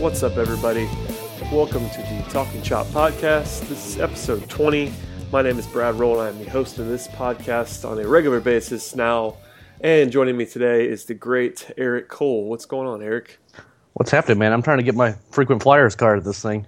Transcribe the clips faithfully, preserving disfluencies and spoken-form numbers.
What's up, everybody? Welcome to the Talking Chop podcast. This is episode twenty. My name is Brad Roll, and I'm the host of this podcast on a regular basis now. And joining me today is the great Eric Cole. What's going on, Eric? What's happening, man? I'm trying to get my frequent flyers card at this thing.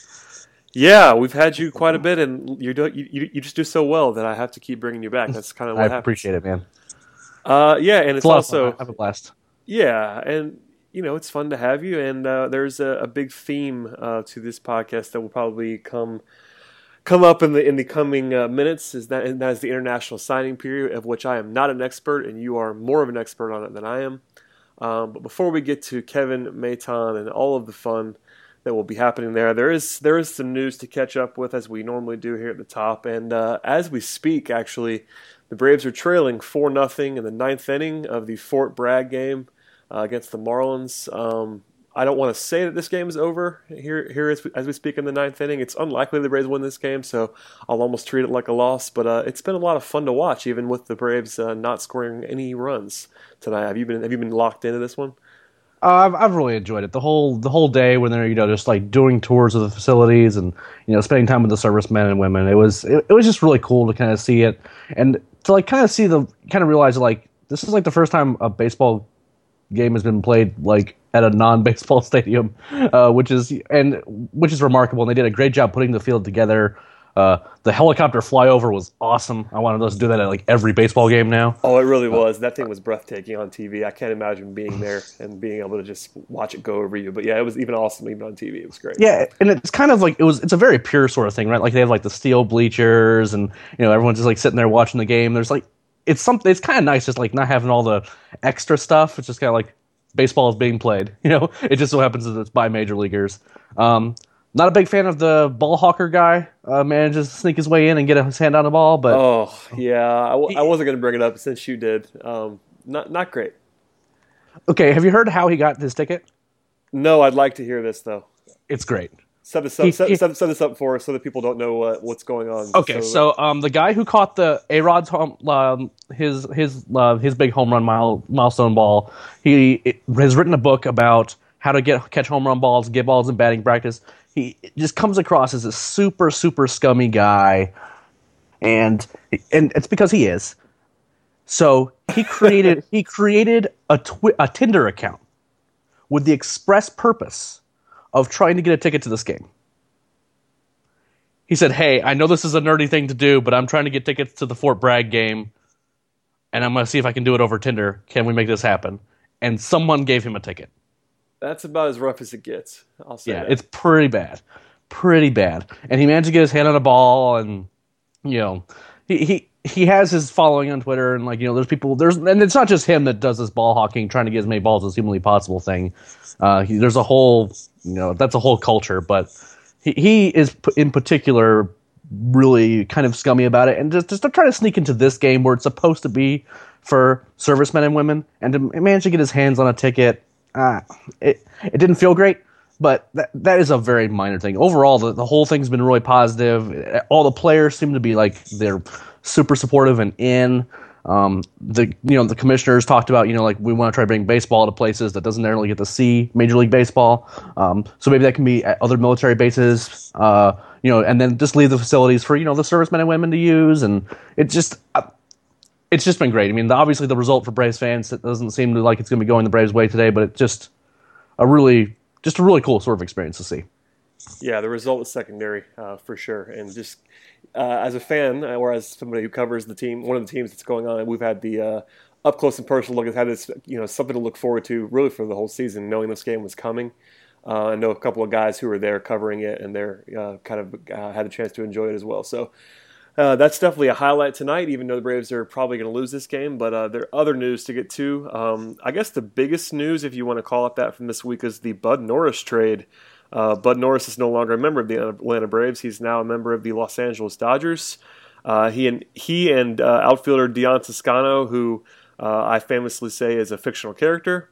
Yeah, we've had you quite a bit, and you're do, you you just do so well that I have to keep bringing you back. That's kind of what I happens. appreciate it, man. Uh, yeah, and it's, It's a lot of also fun. I have a blast. yeah, and you know it's fun to have you. And uh, there's a, a big theme uh, to this podcast that will probably come come up in the in the coming uh, minutes. Is that and that is the international signing period, of which I am not an expert, and you are more of an expert on it than I am. Um, but before we get to Kevin Maton and all of the fun that will be happening there, there is there is some news to catch up with, as we normally do here at the top. And uh, as we speak, actually, the Braves are trailing four nothing in the ninth inning of the Fort Bragg game uh, against the Marlins. Um, I don't want to say that this game is over here here as we, as we speak in the ninth inning. It's unlikely the Braves win this game, so I'll almost treat it like a loss. But uh, it's been a lot of fun to watch, even with the Braves uh, not scoring any runs tonight. Have you been Have you been locked into this one? Uh, I've I've really enjoyed it. The whole the whole day when they're you know just like doing tours of the facilities and you know spending time with the servicemen and women. It was it, it was just really cool to kind of see it and to like kind of see the kind of realize that, like this is like the first time a baseball game has been played like at a non-baseball stadium, uh, which is and which is remarkable. And they did a great job putting the field together. Uh, the helicopter flyover was awesome. I wanted us to do that at like every baseball game now. Oh, it really was. That thing was breathtaking on T V. I can't imagine being there and being able to just watch it go over you. But yeah, it was even awesome even on T V. It was great. Yeah, and it's kind of like it was. It's a very pure sort of thing, right? Like they have like the steel bleachers, and you know everyone's just like sitting there watching the game. There's like it's something. It's kind of nice, just like not having all the extra stuff. It's just kind of like baseball is being played. You know, it just so happens that it's by major leaguers. Um, Not a big fan of the ball hawker guy. Uh, manages to sneak his way in and get his hand on the ball, but oh yeah, I, w- I wasn't going to bring it up since you did. Um, not not great. Okay, have you heard how he got his ticket? No, I'd like to hear this though. It's great. Set this up. He- set, he- set, set this up for us so that people don't know what, what's going on. Okay, so um, the guy who caught the A-Rod's home, um, his his uh, his big home run mile, milestone ball, he it, has written a book about how to get catch home run balls, get balls in batting practice. He just comes across as a super, super scummy guy, and and it's because he is. So he created he created a twi- a Tinder account with the express purpose of trying to get a ticket to this game. He said, "Hey, I know this is a nerdy thing to do, but I'm trying to get tickets to the Fort Bragg game, and I'm going to see if I can do it over Tinder. Can we make this happen?" And someone gave him a ticket. That's about as rough as it gets. I'll say Yeah, that. it's pretty bad. Pretty bad. And he managed to get his hand on a ball, and, you know, he, he, he has his following on Twitter, and, like, you know, there's people, there's, and it's not just him that does this ball hawking, trying to get as many balls as humanly possible thing. Uh, he, there's a whole, you know, that's a whole culture, but he, he is, p- in particular, really kind of scummy about it, and just, just to try to sneak into this game where it's supposed to be for servicemen and women, and to manage to get his hands on a ticket. Uh, it it didn't feel great, but that that is a very minor thing. Overall, the, the whole thing's been really positive. All the players seem to be like they're super supportive and in. Um, the you know the commissioners talked about you know like we want to try to bring baseball to places that doesn't necessarily get to see Major League Baseball. Um, so maybe that can be at other military bases. Uh, you know, and then just leave the facilities for you know the servicemen and women to use, and it just. Uh, It's just been great. I mean, obviously the result for Braves fans, it doesn't seem to like it's going to be going the Braves' way today, but it's just a really, just a really cool sort of experience to see. Yeah, the result is secondary uh, for sure. And just uh, as a fan, uh, or as somebody who covers the team, one of the teams that's going on, we've had the uh, up close and personal look. It's had this, you know, something to look forward to really for the whole season, knowing this game was coming. Uh, I know a couple of guys who were there covering it, and they're uh, kind of uh, had a chance to enjoy it as well. So. Uh, that's definitely a highlight tonight, even though the Braves are probably going to lose this game. But uh, there are other news to get to. Um, I guess the biggest news, if you want to call it that, from this week is the Bud Norris trade. Uh, Bud Norris is no longer a member of the Atlanta Braves. He's now a member of the Los Angeles Dodgers. Uh, he and he and uh, outfielder Dion Toscano, who uh, I famously say is a fictional character,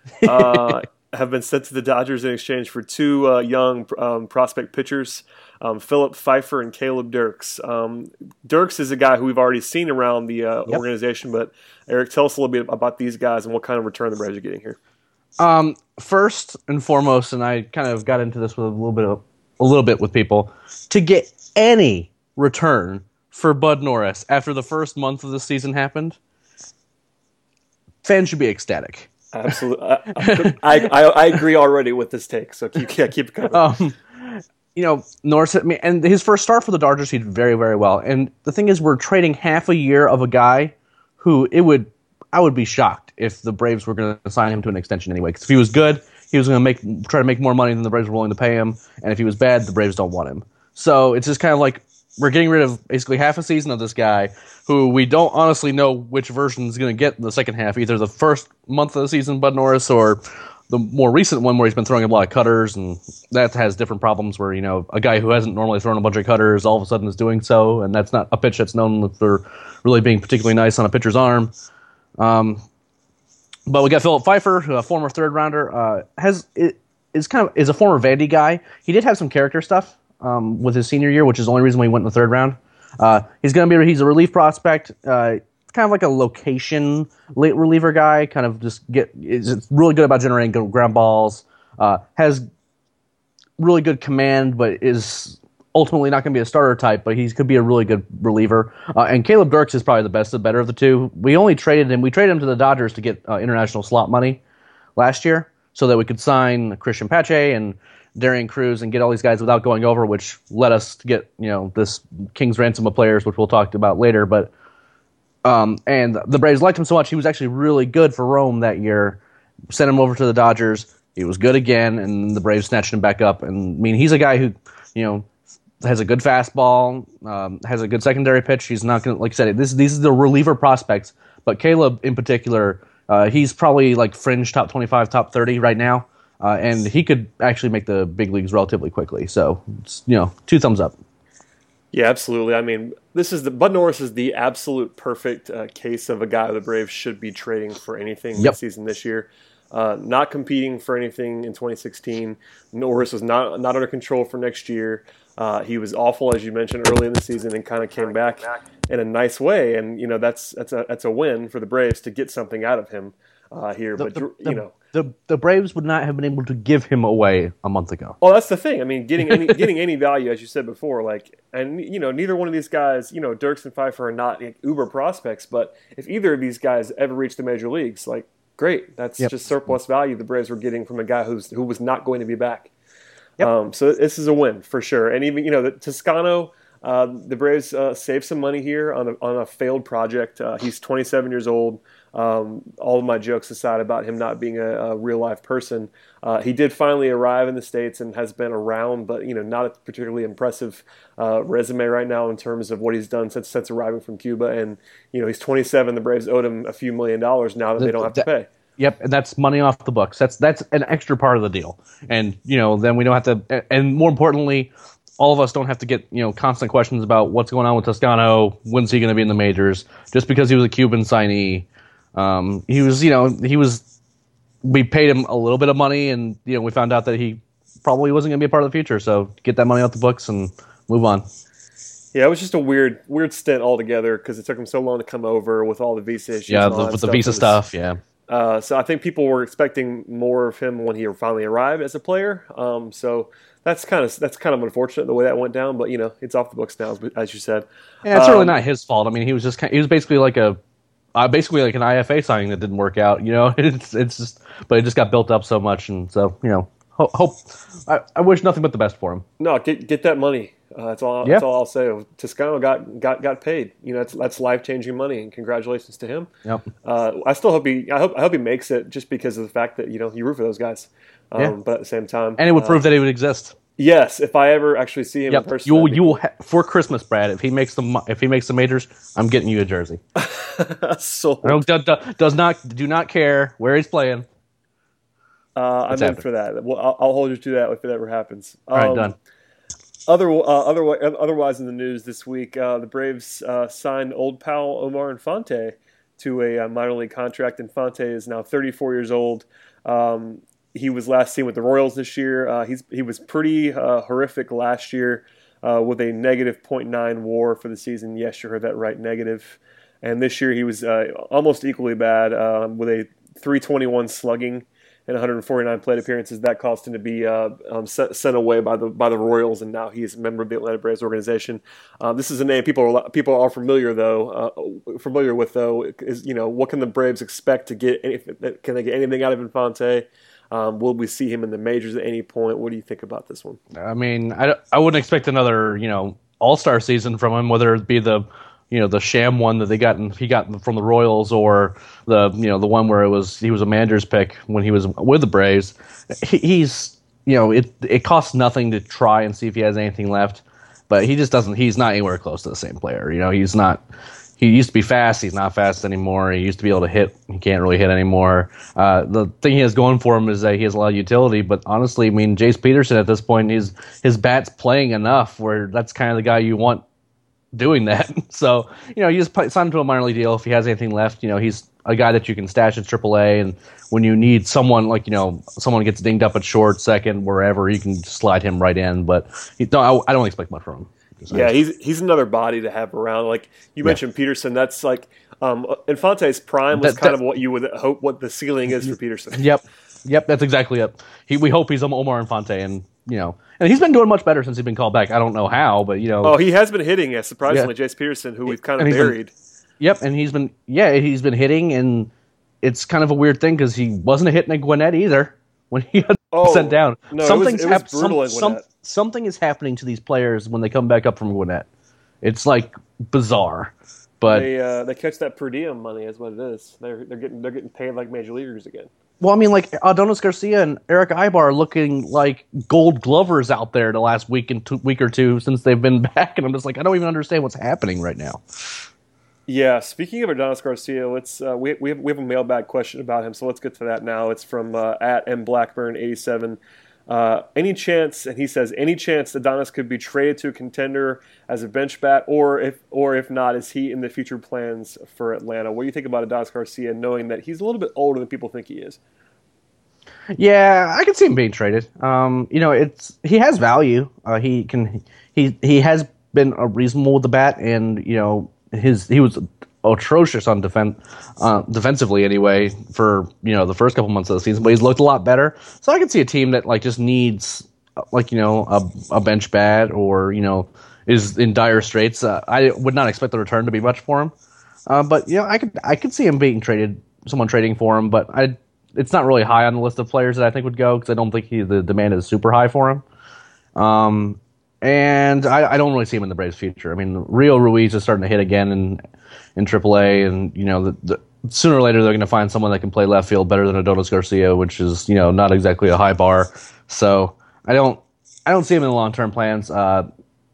uh, have been sent to the Dodgers in exchange for two uh, young um, prospect pitchers. Um, Philip Pfeiffer and Caleb Dirks. Um, Dirks is a guy who we've already seen around the uh, Yep. organization, but Eric, tell us a little bit about these guys and what kind of return the Braves are getting here. Um, first and foremost, and I kind of got into this with a little bit of a little bit with people, to get any return for Bud Norris after the first month of the season happened, fans should be ecstatic. Absolutely, I, I, I agree already with this take. So keep yeah, keep it coming. Um, you know, Norris, I mean, and his first start for the Dodgers, he did very, very well. And the thing is, we're trading half a year of a guy who it would, I would be shocked if the Braves were going to sign him to an extension anyway. Because if he was good, he was going to make try to make more money than the Braves were willing to pay him. And if he was bad, the Braves don't want him. So it's just kind of like we're getting rid of basically half a season of this guy who we don't honestly know which version is going to get in the second half, either the first month of the season, Bud Norris, or the more recent one where he's been throwing a lot of cutters, and that has different problems where, you know, a guy who hasn't normally thrown a bunch of cutters all of a sudden is doing so, and that's not a pitch that's known for really being particularly nice on a pitcher's arm. Um, but we got Philip Pfeiffer, a former third rounder, uh, has is kind of is a former Vandy guy. He did have some character stuff um, with his senior year, which is the only reason why he went in the third round. Uh, he's going to be he's a relief prospect. Uh, kind of like a location late reliever guy, kind of just get is really good about generating good ground balls, uh, has really good command, but is ultimately not going to be a starter type, but he could be a really good reliever. Uh, and Caleb Dirks is probably the best, the better of the two. We only traded him, we traded him to the Dodgers to get uh, international slot money last year so that we could sign Christian Pache and Darian Cruz and get all these guys without going over, which led us to get, you know, this King's ransom of players, which we'll talk about later, but Um, and the Braves liked him so much, he was actually really good for Rome that year. Sent him over to the Dodgers. He was good again, and the Braves snatched him back up. And I mean, he's a guy who, you know, has a good fastball, um, has a good secondary pitch. He's not going to, like I said, this, these are the reliever prospects. But Caleb, in particular, uh, he's probably like fringe top twenty-five, top thirty right now. Uh, and he could actually make the big leagues relatively quickly. So, it's, you know, two thumbs up. Yeah, absolutely. I mean, this is the Bud Norris is the absolute perfect uh, case of a guy the Braves should be trading for anything Yep. this season this year. Uh, not competing for anything in twenty sixteen. Norris was not not under control for next year. Uh, he was awful, as you mentioned, early in the season, and kind of came back in a nice way. And you know that's that's a that's a win for the Braves to get something out of him uh, here. The, but the, you the, know. The the Braves would not have been able to give him away a month ago. Well, that's the thing. I mean, getting any getting any value, as you said before, like, and you know, neither one of these guys, you know, Dirks and Pfeiffer are not like, uber prospects, but if either of these guys ever reach the major leagues, like, great, that's Yep. just surplus value the Braves were getting from a guy who's who was not going to be back. Yep. Um, so this is a win for sure. And even you know, the Toscano, uh, the Braves uh, saved some money here on a, on a failed project. Uh, he's twenty-seven years old. Um, all of my jokes aside about him not being a, a real life person, uh, he did finally arrive in the States and has been around, but you know, not a particularly impressive uh, resume right now in terms of what he's done since since arriving from Cuba. And you know, he's twenty-seven. The Braves owed him a few million dollars now that they don't have to pay. Yep, and that's money off the books. That's that's an extra part of the deal. And you know, then we don't have to. And more importantly, all of us don't have to get, you know, constant questions about what's going on with Toscano. When's he going to be in the majors? Just because he was a Cuban signee. Um, he was, you know, he was, we paid him a little bit of money and, you know, we found out that he probably wasn't going to be a part of the future. So get that money off the books and move on. Yeah, it was just a weird, weird stint altogether because it took him so long to come over with all the visa issues. Yeah, and all the, that with the stuff. visa It was- stuff. Yeah. Uh, so I think people were expecting more of him when he finally arrived as a player. Um, so that's kind of that's kind of unfortunate the way that went down. But you know, it's off the books now, as, as you said. Yeah, it's um, really not his fault. I mean, he was just kind he was basically like a uh, basically like an I F A signing that didn't work out. You know, it's it's just but it just got built up so much, and so you know, hope, hope I, I wish nothing but the best for him. No, get get that money. Uh, that's all. Yeah. That's all I'll say. Toscano got got got paid. You know, that's that's life changing money, and congratulations to him. Yep. Uh, I still hope he. I hope I hope he makes it just because of the fact that you know you root for those guys. Um, Yeah. But at the same time, And it would uh, prove that he would exist. yes, if I ever actually see him in Yep. person, You will, that'd be you will ha- for Christmas, Brad. If he makes the mo- if he makes the majors, I'm getting you a jersey. cool. So I don't, do, do- does not do not care where he's playing. uh, I'm It's in happening. for that. Well, I'll, I'll hold you to that if it ever happens. All right, Um, done. Other, uh, otherwise, otherwise in the news this week, uh, the Braves uh, signed old pal Omar Infante to a uh, minor league contract. Infante is now thirty-four years old. Um, he was last seen with the Royals this year. Uh, he's he was pretty uh, horrific last year uh, with a negative point nine WAR for the season. Yes, you heard that right, negative. And this year he was uh, almost equally bad uh, with a three twenty-one slugging and one hundred forty-nine plate appearances. That caused him to be uh, um, sent, sent away by the by the Royals, and now he's a member of the Atlanta Braves organization. Um, this is a name people are people are familiar though uh, familiar with though. Is you know what can the Braves expect to get? Any, can they get anything out of Infante? Um, will we see him in the majors at any point? What do you think about this one? I mean, I, I wouldn't expect another you know All-Star season from him, whether it be the you know the sham one that they got in, he got from the Royals, or the you know the one where it was he was a manager's pick when he was with the Braves. He, he's you know it it costs nothing to try and see if he has anything left, but he just doesn't. He's not anywhere close to the same player. You know he's not. He used to be fast. He's not fast anymore. He used to be able to hit. He can't really hit anymore. Uh, the thing he has going for him is that he has a lot of utility. But honestly, I mean, Jace Peterson at this point, he's his bat's playing enough where that's kind of the guy you want doing that. So, you know, you just play, sign him to a minor league deal if he has anything left. You know, he's a guy that you can stash at triple A, and when you need someone like, you know, someone gets dinged up at short, second, wherever, you can slide him right in. But he, no, I, I don't expect much from him. Yeah, he's he's another body to have around. Like you yeah. mentioned, Peterson. That's like um, Infante's prime was that, kind that, of what you would hope what the ceiling is for Peterson. Yep, yep, that's exactly it. He we hope he's Omar Infante, and you know, and he's been doing much better since he's been called back. I don't know how, but you know, oh, he has been hitting. Yeah, surprisingly, yeah. Jace Peterson, who we've kind of buried. Been, yep, and he's been yeah, he's been hitting, and it's kind of a weird thing because he wasn't a hit in Gwinnett either when he got oh, sent down. No, Something's it was, it was brutal hap- in some, some, something is happening to these players when they come back up from Gwinnett. It's like bizarre, but they uh, they catch that per diem money is what it is. They're they're getting they're getting paid like major leaguers again. Well, I mean, like Adonis Garcia and Eric Ibar are looking like Gold Glovers out there the last week and two, week or two since they've been back, and I'm just like, I don't even understand what's happening right now. Yeah, speaking of Adonis Garcia, let's uh, we we have we have a mailbag question about him, so let's get to that now. It's from uh, at M Blackburn eighty-seven. Uh, any chance, and he says, any chance Adonis could be traded to a contender as a bench bat, or if or if not, is he in the future plans for Atlanta? What do you think about Adonis Garcia, knowing that he's a little bit older than people think he is? Yeah, I can see him being traded. Um, you know, it's he has value. Uh, he can he he has been a reasonable with the bat, and you know his he was atrocious on defense, uh, defensively anyway for you know the first couple months of the season, but he's looked a lot better. So I can see a team that like just needs like you know a, a bench bat or you know is in dire straits. Uh, I would not expect the return to be much for him, uh, but you know I could I could see him being traded, someone trading for him, but I it's not really high on the list of players that I think would go because I don't think he, the demand is super high for him. Um, and I, I don't really see him in the Braves' future. I mean, Rio Ruiz is starting to hit again in in triple A, and you know, the, the, sooner or later they're going to find someone that can play left field better than Adonis Garcia, which is you know not exactly a high bar. So I don't I don't see him in the long term plans. Uh,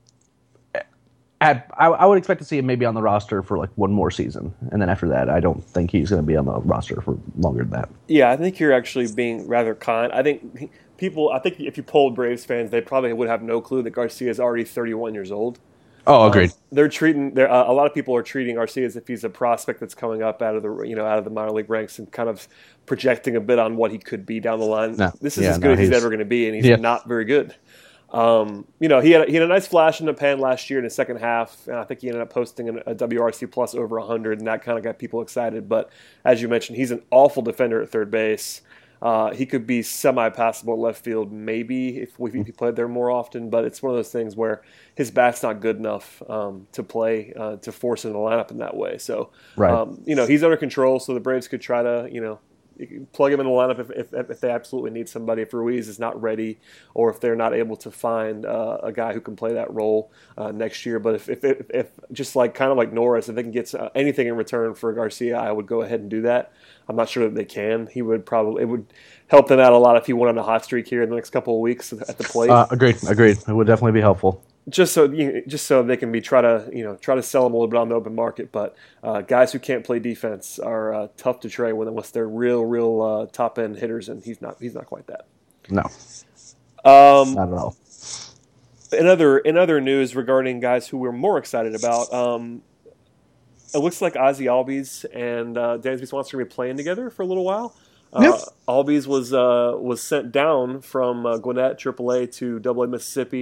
at, I, I would expect to see him maybe on the roster for like one more season, and then after that, I don't think he's going to be on the roster for longer than that. Yeah, I think you're actually being rather kind. I think people, I think if you polled Braves fans, they probably would have no clue that Garcia is already thirty-one years old. Oh, agreed. Um, they're treating. They're, uh, a lot of people are treating Garcia as if he's a prospect that's coming up out of the you know out of the minor league ranks and kind of projecting a bit on what he could be down the line. No, this is yeah, as good no, as he's, he's ever going to be, and he's yeah. not very good. Um, you know, he had he had a nice flash in the pan last year in the second half, and I think he ended up posting a W R C plus over one hundred, and that kind of got people excited. But as you mentioned, he's an awful defender at third base. Uh, he could be semi-passable at left field, maybe if, we, if he played there more often. But it's one of those things where his bat's not good enough um, to play uh, to force in the lineup in that way. So, right. um, you know, he's under control. So the Braves could try to, you know, plug him in the lineup if, if, if they absolutely need somebody. If Ruiz is not ready, or if they're not able to find uh, a guy who can play that role uh, next year. But if, if, if, if just like kind of like Norris, if they can get uh, anything in return for Garcia, I would go ahead and do that. I'm not sure that they can. He would probably it would help them out a lot if he went on a hot streak here in the next couple of weeks at the plate. Uh, agreed, agreed. It would definitely be helpful. Just so you know, just so they can be try to you know try to sell them a little bit on the open market, but uh, guys who can't play defense are uh, tough to trade with unless they're real real uh, top end hitters, and he's not he's not quite that. No, um, not at all. In other in other news regarding guys who we're more excited about, um, it looks like Ozzie Albies and uh, Dansby Swanson are going to be playing together for a little while. Uh, yep. Albies was uh, was sent down from uh, Gwinnett triple A to double A Mississippi.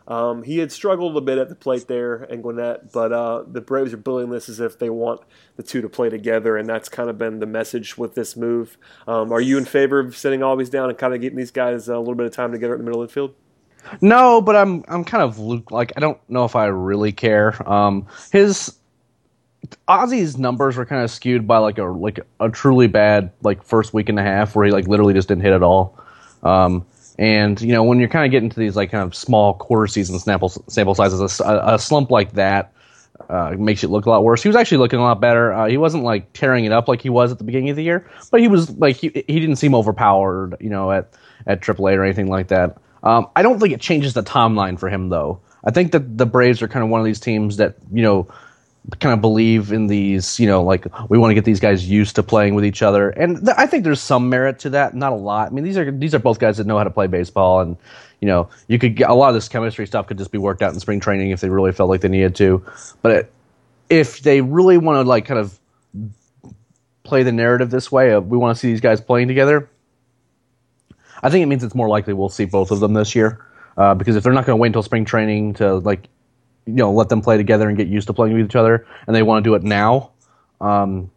Um, he had struggled a bit at the plate there and Gwinnett, but uh, the Braves are billing this as if they want the two to play together, and that's kind of been the message with this move. Um, are you in favor of sending Albies down and kind of getting these guys a little bit of time together in the middle of the field? No, but I'm I'm kind of like I don't know if I really care. Um, his Ozzy's numbers were kind of skewed by like a like a truly bad like first week and a half where he like literally just didn't hit at all. Um, and you know when you're kind of getting to these like kind of small quarter season sample sample sizes, a, a slump like that uh, makes it look a lot worse. He was actually looking a lot better. Uh, he wasn't like tearing it up like he was at the beginning of the year, but he was like he he didn't seem overpowered, you know, at at triple A or anything like that. Um, I don't think it changes the timeline for him though. I think that the Braves are kind of one of these teams that you know. kind of believe in these, you know, like we want to get these guys used to playing with each other, and th- I think there's some merit to that. Not a lot. I mean, these are these are both guys that know how to play baseball, and you know, you could get a lot of this chemistry stuff could just be worked out in spring training if they really felt like they needed to. But it, if they really want to like kind of play the narrative this way, of we want to see these guys playing together, I think it means it's more likely we'll see both of them this year. Uh, because if they're not going to wait until spring training to like. You know, let them play together and get used to playing with each other, and they want to do it now. Um,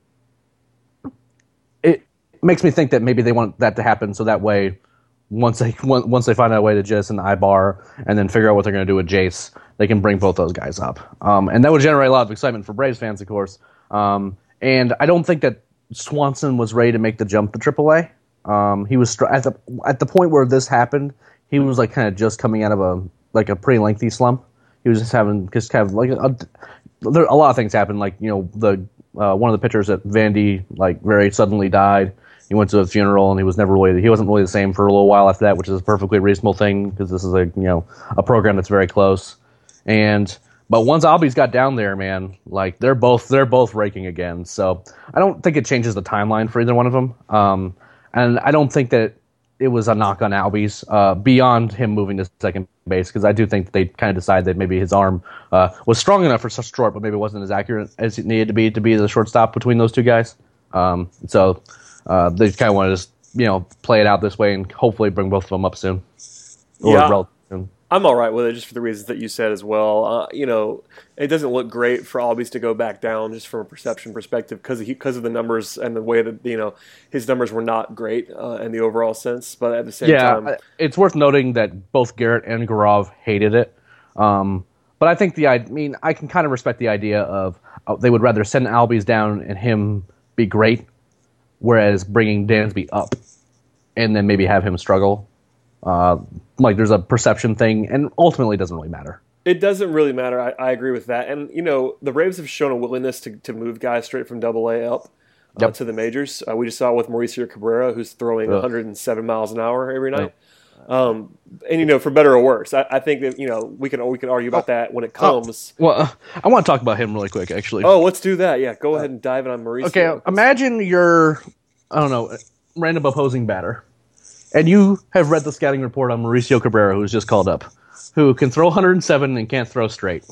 it makes me think that maybe they want that to happen, so that way, once they once they find out a way to jettison Ibar and then figure out what they're going to do with Jace, they can bring both those guys up, um, and that would generate a lot of excitement for Braves fans, of course. Um, and I don't think that Swanson was ready to make the jump to triple A. Um, he was str- at the at the point where this happened, he was like kind of just coming out of a like a pretty lengthy slump. He was just having just kind of like a, there, a lot of things happened. Like you know, the uh, one of the pitchers at Vandy like very suddenly died. He went to a funeral and he was never really he wasn't really the same for a little while after that, which is a perfectly reasonable thing because this is a you know a program that's very close. And but once Albies got down there, man, like they're both they're both raking again. So I don't think it changes the timeline for either one of them. Um, and I don't think that it was a knock on Albies uh, beyond him moving to second base because I do think that they kind of decided that maybe his arm uh, was strong enough for such short, but maybe it wasn't as accurate as it needed to be to be the shortstop between those two guys. Um, so uh, they kind of want to just you know play it out this way and hopefully bring both of them up soon. Or yeah. relatively soon. I'm all right with it, just for the reasons that you said as well. Uh, you know, it doesn't look great for Albies to go back down, just from a perception perspective, because because of the numbers and the way that you know his numbers were not great uh, in the overall sense. But at the same yeah, time, it's worth noting that both Garrett and Gaurav hated it. Um, but I think the I mean I can kind of respect the idea of uh, they would rather send Albies down and him be great, whereas bringing Dansby up and then maybe have him struggle. Uh, like there's a perception thing, and ultimately it doesn't really matter. It doesn't really matter. I, I agree with that. And, you know, the Braves have shown a willingness to, to move guys straight from double A up uh, yep. to the majors. Uh, we just saw it with Mauricio Cabrera, who's throwing Ugh. one hundred seven miles an hour every night. Yep. Um, and, you know, for better or worse, I, I think that, you know, we can we can argue about that when it comes. Oh, well, uh, I want to talk about him really quick, actually. Oh, let's do that. Yeah, go ahead and dive in on Mauricio. Okay, imagine you're, I don't know, random opposing batter. And you have read the scouting report on Mauricio Cabrera, who's just called up, who can throw one hundred seven and can't throw straight.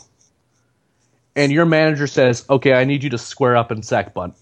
And your manager says, okay, I need you to square up and sack bunt.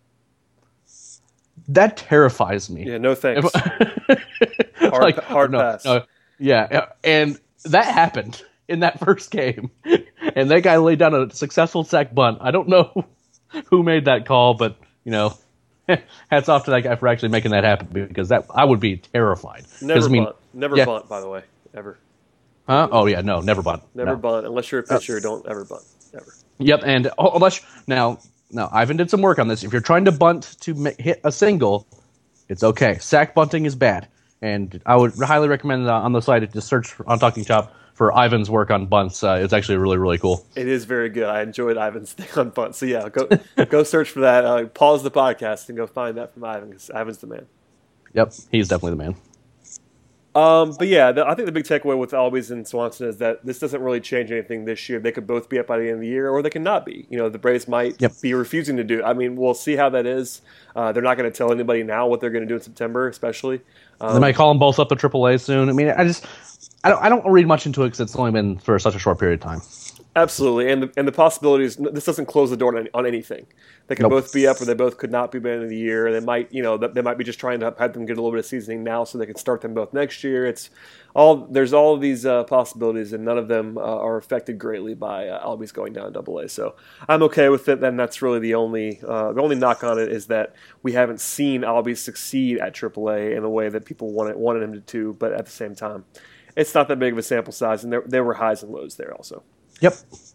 That terrifies me. Yeah, no thanks. hard like, hard no, pass. No, yeah, and that happened in that first game. And that guy laid down a successful sack bunt. I don't know who made that call, but, you know, hats off to that guy for actually making that happen because that I would be terrified. Never I mean, bunt. Never yeah. bunt, by the way, ever. Huh? Oh yeah, no, never bunt. Never no. bunt unless you're a pitcher. Uh, don't ever bunt. Ever. Yep, and oh, unless now, now Ivan did some work on this. If you're trying to bunt to ma- hit a single, it's okay. Sack bunting is bad, and I would highly recommend uh, on the site to search on Talking Chop for Ivan's work on bunts. Uh, it's actually really, really cool. It is very good. I enjoyed Ivan's thing on bunts. So yeah, go go search for that. Uh, pause the podcast and go find that from Ivan because Ivan's the man. Yep, he's definitely the man. Um, but yeah, the, I think the big takeaway with Albies and Swanson is that this doesn't really change anything this year. They could both be up by the end of the year, or they could not be. You know, the Braves might yep. be refusing to do it. I mean, we'll see how that is. Uh, they're not going to tell anybody now what they're going to do in September, especially. Um, they might call them both up to triple A soon. I mean, I just, I don't, I don't read much into it because it's only been for such a short period of time. Absolutely, and the, and the possibilities. This doesn't close the door on, on anything. They could Nope. both be up, or they both could not be by the end of the year. They might, you know, they might be just trying to have them get a little bit of seasoning now, so they can start them both next year. It's all there's all of these uh, possibilities, and none of them uh, are affected greatly by uh, Albies going down Double A. So I'm okay with it. And that's really the only uh, the only knock on it is that we haven't seen Albies succeed at Triple A in a way that people wanted wanted him to do. But at the same time, it's not that big of a sample size, and there there were highs and lows there also. Yep.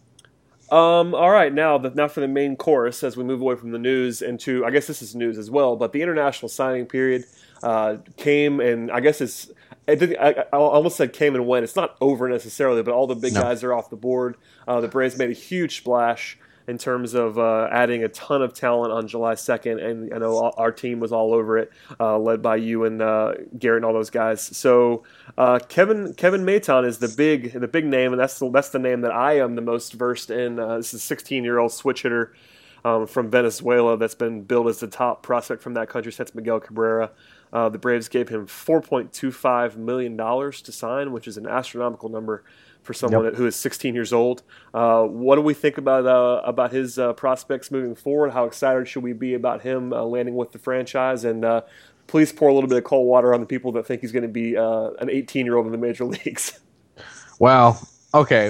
Um, all right, now the, now for the main course as we move away from the news into, I guess this is news as well, but the international signing period uh, came and I guess it's, it did, I, I almost said came and went. It's not over necessarily, but all the big No. guys are off the board. Uh, the Braves made a huge splash in terms of uh, adding a ton of talent on July second, and I know all, our team was all over it, uh, led by you and uh, Garrett and all those guys. So uh, Kevin Kevin Maton is the big the big name, and that's the, that's the name that I am the most versed in. Uh, this is a sixteen-year-old switch hitter um, from Venezuela that's been billed as the top prospect from that country since Miguel Cabrera. Uh, the Braves gave him four point two five million dollars to sign, which is an astronomical number for someone Yep. who is sixteen years old. Uh, what do we think about uh, about his uh, prospects moving forward? How excited should we be about him uh, landing with the franchise? And uh, please pour a little bit of cold water on the people that think he's going to be uh, an eighteen-year-old in the major leagues. Wow. Okay.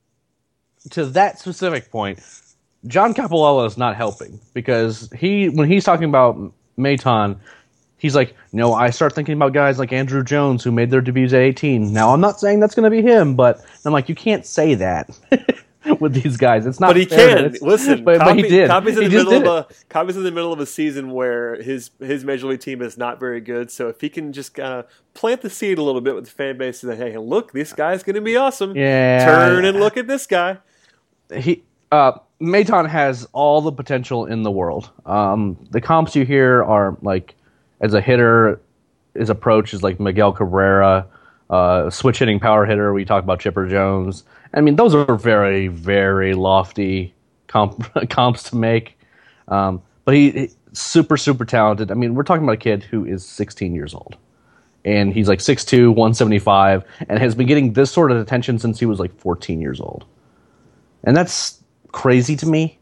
To that specific point, John Capolella is not helping because he, when he's talking about Maton, he's like, no, I start thinking about guys like Andrew Jones who made their debuts at eighteen. Now, I'm not saying that's going to be him, but I'm like, you can't say that with these guys. It's not. But he fair. can. It's- Listen, but, Copy, but he did. Copy's in He the just middle of did a Copy's in the middle of a season where his his major league team is not very good. So if he can just kind of plant the seed a little bit with the fan base, and say, hey, look, this guy's going to be awesome. Yeah. Turn and look at this guy. he uh Maton has all the potential in the world. Um, the comps you hear are like, as a hitter, his approach is like Miguel Cabrera, uh, switch hitting power hitter. We talk about Chipper Jones. I mean, those are very, very lofty comp, comps to make. Um, but he, he super, super talented. I mean, we're talking about a kid who is sixteen years old. And he's like six two, one seventy-five, and has been getting this sort of attention since he was like fourteen years old. And that's crazy to me,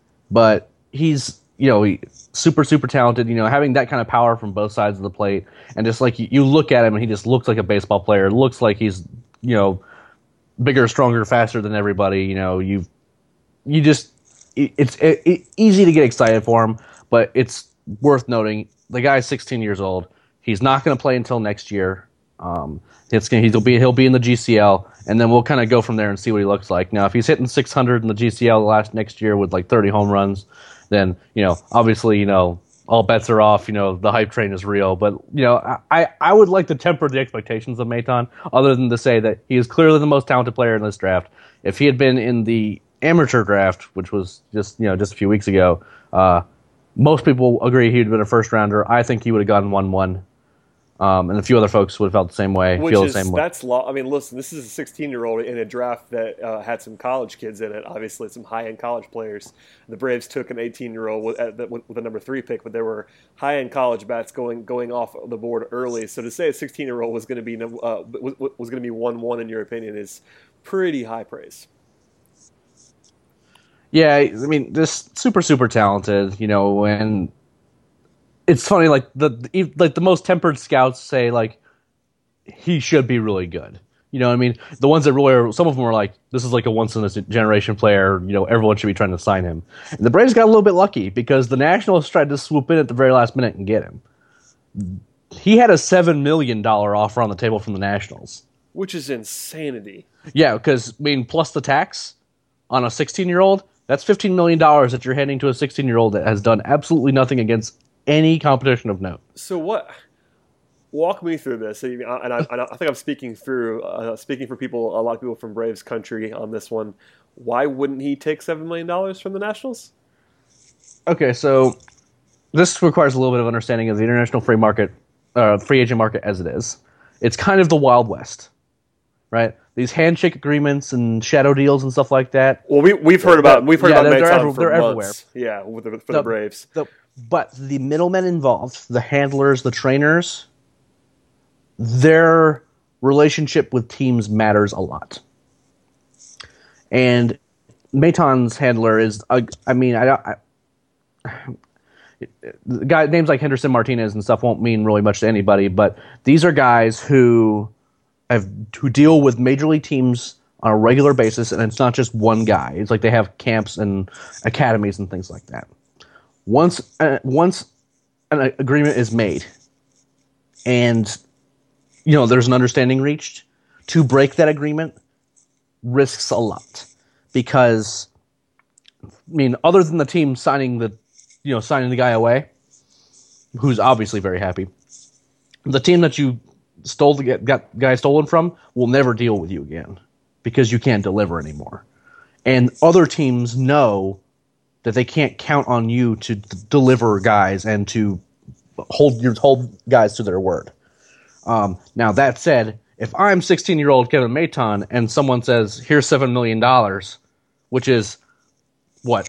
but he's, you know, he, super, super talented, you know, having that kind of power from both sides of the plate. And just like you, you look at him and he just looks like a baseball player, looks like he's, you know, bigger, stronger, faster than everybody. You know, you you just, it, it's it, it, easy to get excited for him, but it's worth noting the guy's sixteen years old. He's not going to play until next year. Um, it's gonna, he'll be he'll be in the G C L, and then we'll kind of go from there and see what he looks like. Now, if he's hitting six hundred in the G C L last next year with like thirty home runs, then you know obviously you know all bets are off. You know the hype train is real. But you know I I would like to temper the expectations of Maton, other than to say that he is clearly the most talented player in this draft. If he had been in the amateur draft, which was just you know just a few weeks ago, uh, most people agree he'd been a first rounder. I think he would have gotten one one. Um, and a few other folks would have felt the same way, Which feel is, the same way. that's law. I mean, listen, this is a sixteen-year-old in a draft that uh, had some college kids in it. Obviously, some high-end college players. The Braves took an eighteen-year-old with, uh, with the number three pick, but there were high-end college bats going going off the board early. So to say a sixteen-year-old was going to be uh, was, was going to be one one in your opinion is pretty high praise. Yeah, I mean, just super, super talented. You know, and it's funny, like the like the most tempered scouts say, like he should be really good. You know what I mean? The ones that really are, some of them are like, this is like a once in a generation player. You know, everyone should be trying to sign him. And the Braves got a little bit lucky because the Nationals tried to swoop in at the very last minute and get him. He had a seven million dollar offer on the table from the Nationals, which is insanity. Yeah, because I mean, plus the tax on a sixteen year old, that's fifteen million dollars that you're handing to a sixteen year old that has done absolutely nothing against any competition of note. So what? Walk me through this, and I, and I, I think I'm speaking through uh, speaking for people, a lot of people from Braves country on this one. Why wouldn't he take seven million dollars from the Nationals? Okay, so this requires a little bit of understanding of the international free market, uh, free agent market as it is. It's kind of the Wild West, right? These handshake agreements and shadow deals and stuff like that. Well, we we've heard about we've heard yeah, about they're, they're, Maton every, for they're months. everywhere. Yeah, with the, for the, the Braves. The, but the middlemen involved, the handlers, the trainers, their relationship with teams matters a lot. And Maton's handler is, uh, I mean, I, I guy names like Henderson Martinez and stuff won't mean really much to anybody, but these are guys who have who deal with major league teams on a regular basis, and it's not just one guy. It's like they have camps and academies and things like that. Once uh, once an agreement is made, and you know there's an understanding reached, to break that agreement risks a lot, because I mean, other than the team signing the you know signing the guy away, who's obviously very happy, the team that you stole the got guy stolen from will never deal with you again because you can't deliver anymore, and other teams know that they can't count on you to d- deliver guys and to hold your hold guys to their word. Um, now that said, if I'm sixteen-year-old Kevin Maton and someone says, here's seven million dollars, which is, what,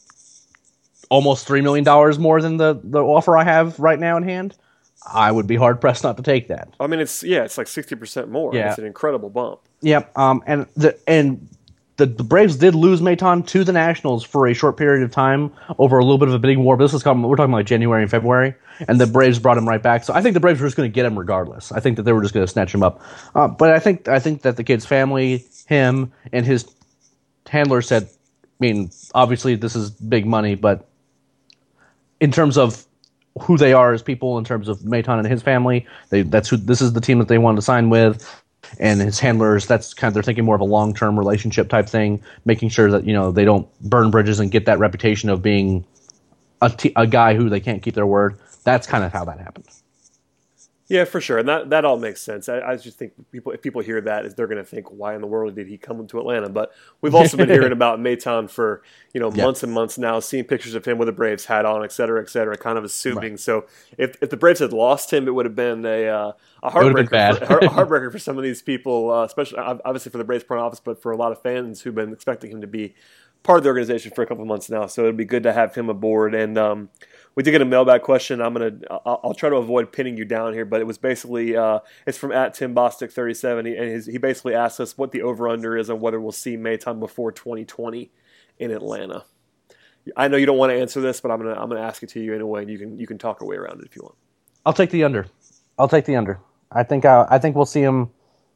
almost three million dollars more than the, the offer I have right now in hand, I would be hard-pressed not to take that. I mean, it's yeah, it's like sixty percent more. Yeah. It's an incredible bump. Yep, um, and the and the, the Braves did lose Maton to the Nationals for a short period of time over a little bit of a bidding war. But this is coming, we're talking about like January and February, and the Braves brought him right back. So I think the Braves were just going to get him regardless. I think that they were just going to snatch him up. Uh, but I think I think that the kid's family, him, and his handler said, I mean, obviously this is big money, but in terms of who they are as people, in terms of Maton and his family, they that's who this is the team that they wanted to sign with. And his handlers, that's kind of, they're thinking more of a long-term relationship type thing, making sure that, you know, they don't burn bridges and get that reputation of being a, t- a guy who they can't keep their word. That's kind of how that happened. Yeah, for sure, and that, that all makes sense. I, I just think people, if people hear that, is they're going to think, why in the world did he come to Atlanta? But we've also been hearing about Maton for you know months yep. and months now, seeing pictures of him with a Braves hat on, et cetera, et cetera, kind of assuming. Right. So if if the Braves had lost him, it would have been a uh, a heartbreaker, for, a heartbreaker for some of these people, uh, especially obviously for the Braves front office, but for a lot of fans who've been expecting him to be part of the organization for a couple of months now. So it'd be good to have him aboard. And um, we did get a mailbag question. I'm gonna I'll, I'll try to avoid pinning you down here, but it was basically uh, it's from at Tim Bostic thirty-seven, and his, he basically asked us what the over under is on whether we'll see Maton before twenty twenty in Atlanta. I know you don't want to answer this, but I'm gonna I'm gonna ask it to you anyway, and you can you can talk your way around it if you want. I'll take the under. I'll take the under. I think I, I think we'll see him.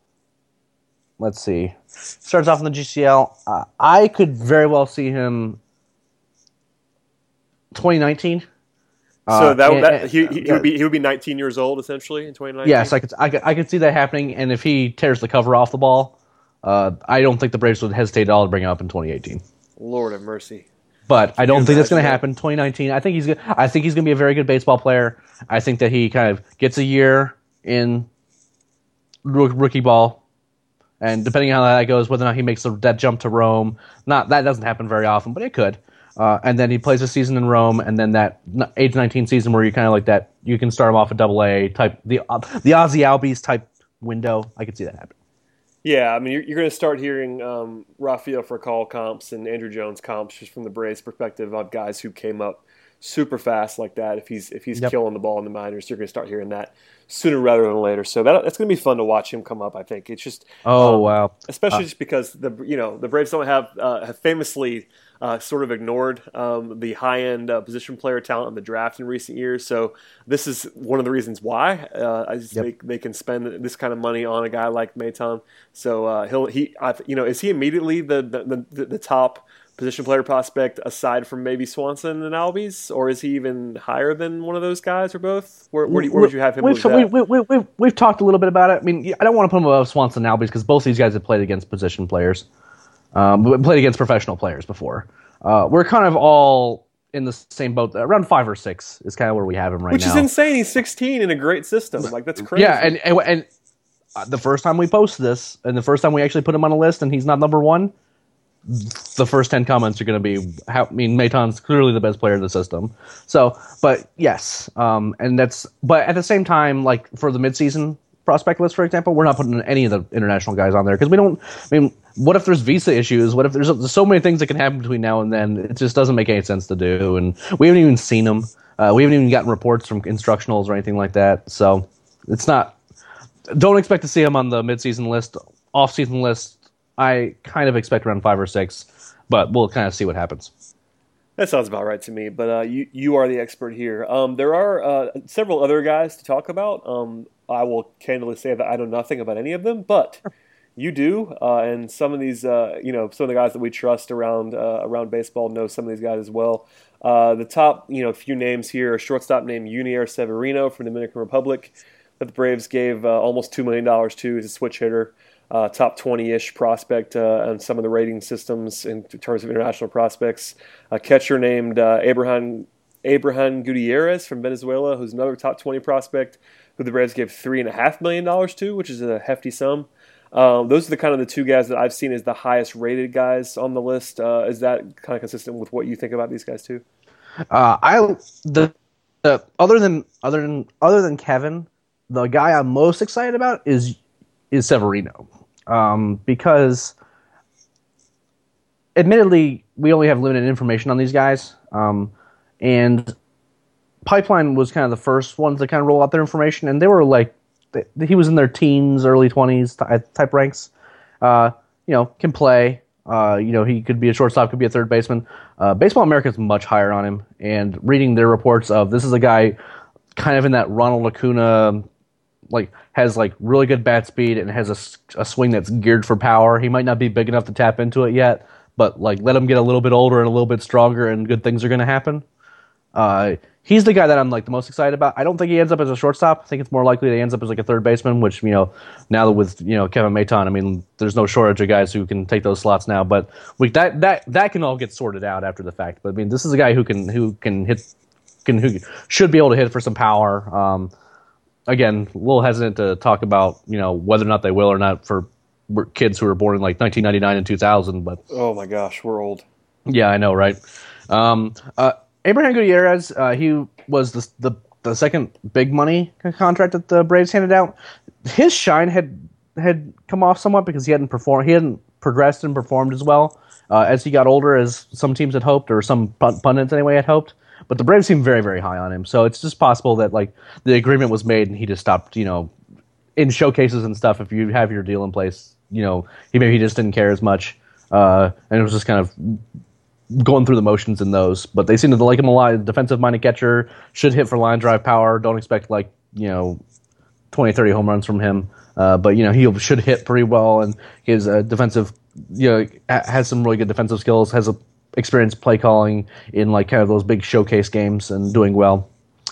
Let's see. Starts off in the G C L. Uh, I could very well see him twenty nineteen. So that, uh, that and, he, he, he would be he would be nineteen years old essentially in twenty nineteen. Yes, I could I could I could see that happening. And if he tears the cover off the ball, uh, I don't think the Braves would hesitate at all to bring him up in twenty eighteen. Lord have mercy. But I don't think that's going to happen. twenty nineteen. I think he's good. I think he's going to be a very good baseball player. I think that he kind of gets a year in rookie ball, and depending on how that goes, whether or not he makes that jump to Rome, not that doesn't happen very often, but it could. Uh, and then he plays a season in Rome, and then that age nineteen season where you kind of like that, you can start him off at Double A type, the uh, the Ozzy Albies type window. I could see that happen. Yeah, I mean, you're, you're going to start hearing um, Rafael Furcal comps and Andrew Jones comps just from the Braves' perspective of guys who came up super fast like that. If he's if he's yep. killing the ball in the minors, you're going to start hearing that sooner rather than later. So that that's going to be fun to watch him come up. I think it's just oh um, wow, especially uh, just because the you know the Braves don't have uh, have famously. Uh, sort of ignored um, the high-end uh, position player talent in the draft in recent years. So this is one of the reasons why uh, I just yep. think they can spend this kind of money on a guy like Maton. So uh, he'll he I, you know is he immediately the the, the the top position player prospect aside from maybe Swanson and Albies, or is he even higher than one of those guys or both? Where, where, do you, where would you have him? We've, we, we, we, we've, we've talked a little bit about it. I mean, I don't want to put him above Swanson and Albies because both these guys have played against position players. Um, played against professional players before. Uh, we're kind of all in the same boat. Around five or six is kind of where we have him right Which now. Which is insane. He's sixteen in a great system. Like, that's crazy. Yeah, and and, and uh, the first time we post this, and the first time we actually put him on a list, and he's not number one, the first ten comments are going to be, how, I mean, Maton's clearly the best player in the system. So, but yes, um, and that's, but at the same time, like for the midseason prospect list, for example, we're not putting any of the international guys on there because we don't, I mean, what if there's visa issues? What if there's, there's so many things that can happen between now and then? It just doesn't make any sense to do. And we haven't even seen them. Uh, we haven't even gotten reports from instructionals or anything like that. So it's not, don't expect to see him on the midseason list. Off-season list, I kind of expect around five or six. but we'll kind of see what happens. That sounds about right to me, but uh, you you are the expert here. Um, there are uh, several other guys to talk about. Um, I will candidly say that I know nothing about any of them, but you do, uh, and some of these, uh, you know, some of the guys that we trust around uh, around baseball know some of these guys as well. Uh, the top, you know, few names here: a shortstop named Yunier Severino from the Dominican Republic that the Braves gave uh, almost two million dollars to. He's a switch hitter. Uh, top twenty-ish prospect uh, on some of the rating systems in terms of international prospects. A catcher named uh, Abraham Abraham Gutierrez from Venezuela, who's another top twenty prospect, who the Braves gave three and a half million dollars to, which is a hefty sum. Um, those are the kind of the two guys that I've seen as the highest rated guys on the list. Uh, is that kind of consistent with what you think about these guys too? Uh, I the, the other than other than other than Kevin, the guy I'm most excited about is is Severino. Um, because admittedly, we only have limited information on these guys. Um, and Pipeline was kind of the first ones to kind of roll out their information, and they were like, they, he was in their teens, early twenties type ranks. Uh, you know, can play. Uh, you know, he could be a shortstop, could be a third baseman. Uh, Baseball America is much higher on him, and reading their reports of this is a guy kind of in that Ronald Acuna, like has like really good bat speed and has a, a swing that's geared for power. He might not be big enough to tap into it yet, but like let him get a little bit older and a little bit stronger, and good things are going to happen. Uh, he's the guy that I'm like the most excited about. I don't think he ends up as a shortstop. I think it's more likely that he ends up as like a third baseman, which, you know, now that with, you know, Kevin Maton, I mean, there's no shortage of guys who can take those slots now, but we, that, that, that can all get sorted out after the fact. But I mean, this is a guy who can, who can hit, can, who should be able to hit for some power. Um, Again, a little hesitant to talk about, you know, whether or not they will or not for kids who were born in like nineteen ninety-nine and two thousand. But oh my gosh, we're old. Yeah, I know, right? Um, uh, Abraham Gutierrez, uh, he was the, the the second big money contract that the Braves handed out. His shine had had come off somewhat because he hadn't performed, he hadn't progressed and performed as well uh, as he got older as some teams had hoped, or some pundits anyway had hoped. But the Braves seem very, very high on him. So it's just possible that like the agreement was made and he just stopped, you know, in showcases and stuff. If you have your deal in place, you know, he maybe he just didn't care as much. Uh, and it was just kind of going through the motions in those. But they seem to like him a lot. Defensive-minded catcher, should hit for line drive power. Don't expect like, you know, twenty, thirty home runs from him. Uh, but, you know, he should hit pretty well. And his uh, defensive, you know, has some really good defensive skills, has a experience play calling in like kind of those big showcase games and doing well.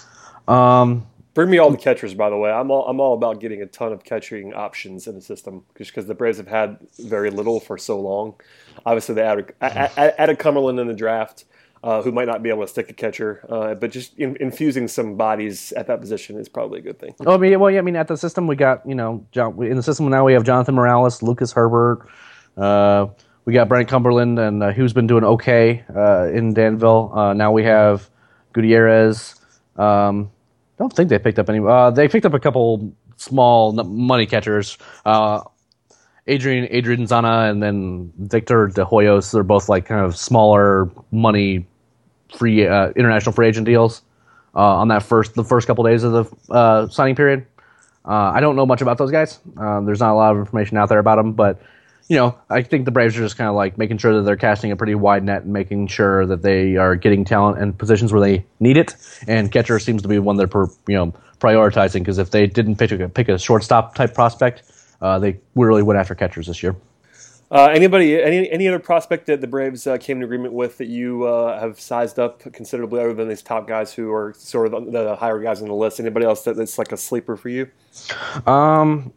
Um, Bring me all the catchers, by the way. I'm all I'm all about getting a ton of catching options in the system, just because the Braves have had very little for so long. Obviously, they added, added Cumberland in the draft, uh, who might not be able to stick a catcher, uh, but just in, infusing some bodies at that position is probably a good thing. Oh, I mean, well, yeah, I mean, at the system we got, you know, John, in the system now we have Jonathan Morales, Lucas Herbert. Uh, We got Brent Cumberland, and uh, who's been doing okay uh, in Danville. Uh, now we have Gutierrez. Um, I don't think they picked up any. Uh, they picked up a couple small money catchers. Uh, Adrian Adrian Zana and then Victor De Hoyos. They're both like kind of smaller money free uh, international free agent deals uh, on that first the first couple days of the uh, signing period. Uh, I don't know much about those guys. Uh, there's not a lot of information out there about them, but you know, I think the Braves are just kind of like making sure that they're casting a pretty wide net and making sure that they are getting talent in positions where they need it. And catcher seems to be one they're per, you know prioritizing, because if they didn't pick a, pick a shortstop type prospect, uh, they really went after catchers this year. Uh, anybody, any any other prospect that the Braves uh, came to agreement with that you uh, have sized up considerably, other than these top guys who are sort of the, the higher guys on the list? Anybody else that, that's like a sleeper for you? Um.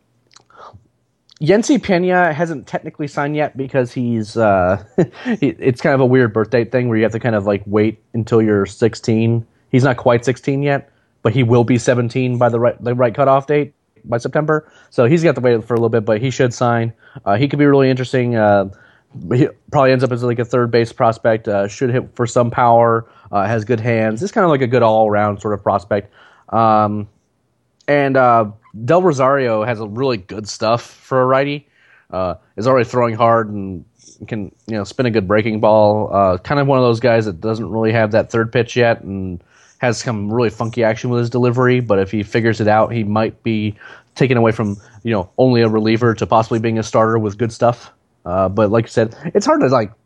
Yency Pena hasn't technically signed yet because he's uh, he, it's kind of a weird birth date thing where you have to kind of like wait until you're sixteen. He's not quite sixteen yet, but he will be seventeen by the right the right cutoff date by September. So he's got to wait for a little bit, but he should sign. Uh, he could be really interesting. Uh, he probably ends up as like a third base prospect. Uh, should hit for some power. Uh, has good hands. It's kind of like a good all around sort of prospect. Um, and uh, Del Rosario has a really good stuff for a righty. Uh, is already throwing hard and can you know spin a good breaking ball. Uh, kind of one of those guys that doesn't really have that third pitch yet and has some really funky action with his delivery. But if he figures it out, he might be taken away from you know only a reliever to possibly being a starter with good stuff. Uh, but like I said, it's hard to like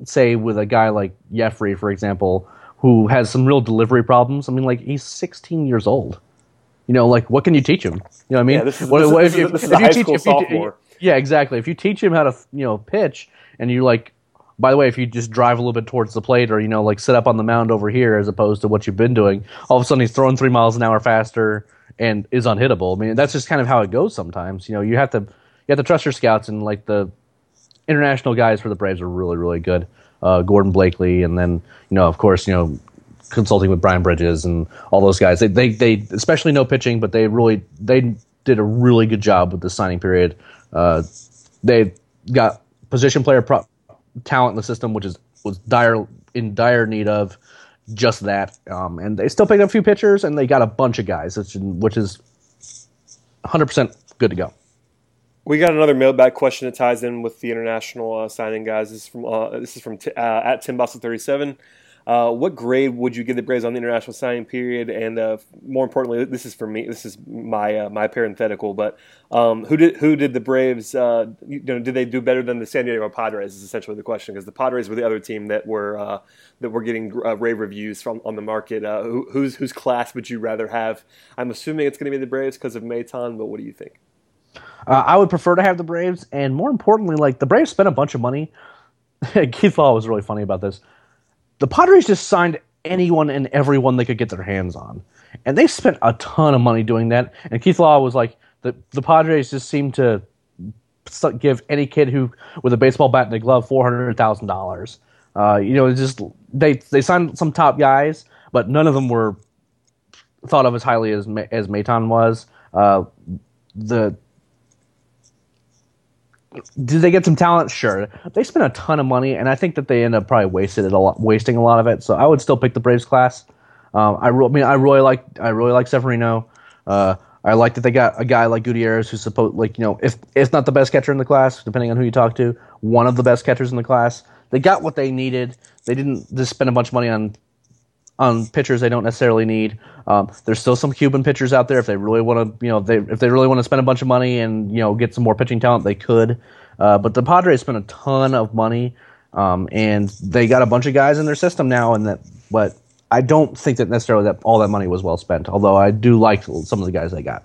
say with a guy like Jeffrey, for example, who has some real delivery problems. I mean, like he's sixteen years old. You know, like what can you teach him? You know what I mean? Yeah, this is, what, this, what, is, if, this, is, this if, is a high teach, school sophomore. You, yeah, exactly. If you teach him how to, you know, pitch, and you like, by the way, if you just drive a little bit towards the plate, or you know, like sit up on the mound over here, as opposed to what you've been doing, all of a sudden he's throwing three miles an hour faster and is unhittable. I mean, that's just kind of how it goes sometimes. You know, you have to you have to trust your scouts, and like the international guys for the Braves are really, really good. Uh, Gordon Blakely, and then you know, of course, you know. Consulting with Brian Bridges and all those guys. They, they, they, especially no pitching, but they really, they did a really good job with the signing period. Uh, they got position player pro- talent in the system, which is was dire in dire need of just that. Um, and they still picked up a few pitchers, and they got a bunch of guys, which, which is one hundred percent good to go. We got another mailbag question that ties in with the international uh, signing guys. This is from uh, this is from t- uh, at Tim Boston thirty-seven. Uh, what grade would you give the Braves on the international signing period? And uh, more importantly, this is for me. This is my uh, my parenthetical. But um, who did who did the Braves? Uh, you know, did they do better than the San Diego Padres? Is essentially the question, because the Padres were the other team that were uh, that were getting uh, rave reviews from on the market. Uh, who, whose whose class would you rather have? I'm assuming it's going to be the Braves because of Maton. But what do you think? Uh, I would prefer to have the Braves, and more importantly, like the Braves spent a bunch of money. Keith Law was really funny about this. The Padres just signed anyone and everyone they could get their hands on. And they spent a ton of money doing that. And Keith Law was like, the, the Padres just seem to give any kid who with a baseball bat and a glove four hundred thousand dollars. Uh, you know, it's just they they signed some top guys, but none of them were thought of as highly as as Maton was. Uh, the Did they get some talent? Sure. They spent a ton of money, and I think that they end up probably wasted it a lot, wasting a lot of it. So I would still pick the Braves class. Um, I, re- I mean, I really like I really like Severino. Uh, I like that they got a guy like Gutierrez, who's supposed like you know if if not the best catcher in the class, depending on who you talk to, one of the best catchers in the class. They got what they needed. They didn't just spend a bunch of money on on pitchers they don't necessarily need. Um, there's still some Cuban pitchers out there if they really want to, you know, if they if they really want to spend a bunch of money and you know get some more pitching talent, they could. Uh, but the Padres spent a ton of money, um, and they got a bunch of guys in their system now. And that, but I don't think that necessarily that all that money was well spent. Although I do like some of the guys they got.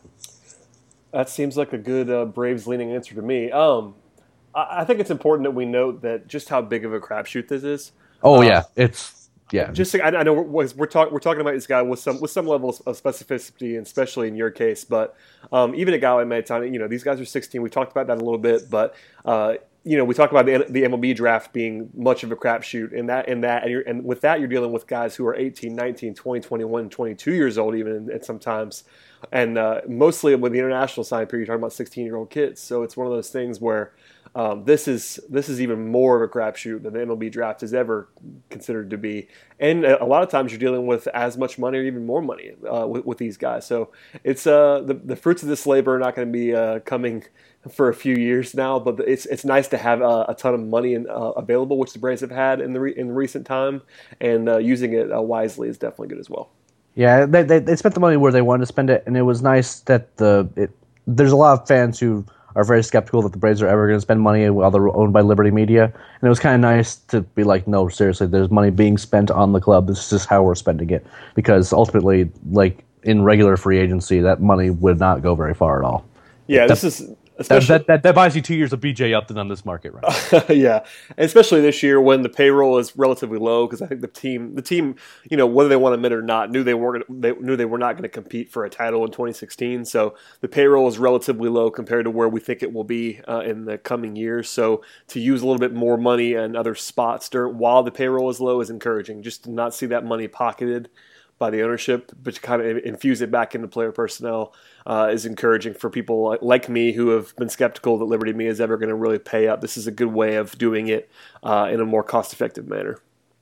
That seems like a good uh, Braves leaning answer to me. Um, I, I think it's important that we note that just how big of a crapshoot this is. Oh uh, yeah, it's. Yeah, just I, I know we're, we're talking we're talking about this guy with some with some level of specificity, and especially in your case. But um, even a guy like Maton, you know, these guys are sixteen. We talked about that a little bit, but uh, you know, we talked about the, the M L B draft being much of a crapshoot, and that and that and, you're, and with that, you're dealing with guys who are eighteen, nineteen, twenty, twenty-one, twenty-two years old, even at sometimes, and uh, mostly with the international sign period, you're talking about sixteen year old kids. So it's one of those things where. Um, this is this is even more of a crapshoot than the M L B draft is ever considered to be, and a lot of times you're dealing with as much money or even more money uh, with, with these guys. So it's uh, the the fruits of this labor are not going to be uh, coming for a few years now, but it's it's nice to have uh, a ton of money in, uh, available, which the Braves have had in the re- in recent time, and uh, using it uh, wisely is definitely good as well. Yeah, they, they they spent the money where they wanted to spend it, and it was nice that the it, there's a lot of fans who are very skeptical that the Braves are ever going to spend money while they're owned by Liberty Media. And it was kind of nice to be like, no, seriously, there's money being spent on the club. This is just how we're spending it. Because ultimately, like in regular free agency, that money would not go very far at all. Yeah, that, this is... That, that, that, that buys you two years of B J Upton on this market, right? Yeah, and especially this year when the payroll is relatively low, because I think the team, the team, you know, whether they want to admit it or not, knew they weren't, they knew they were not going to compete for a title in twenty sixteen. So the payroll is relatively low compared to where we think it will be uh, in the coming years. So to use a little bit more money in other spots during, while the payroll is low is encouraging. Just to not see that money pocketed by the ownership, but to kind of infuse it back into player personnel uh, is encouraging for people like me who have been skeptical that Liberty Media is ever going to really pay up. This is a good way of doing it uh, in a more cost-effective manner.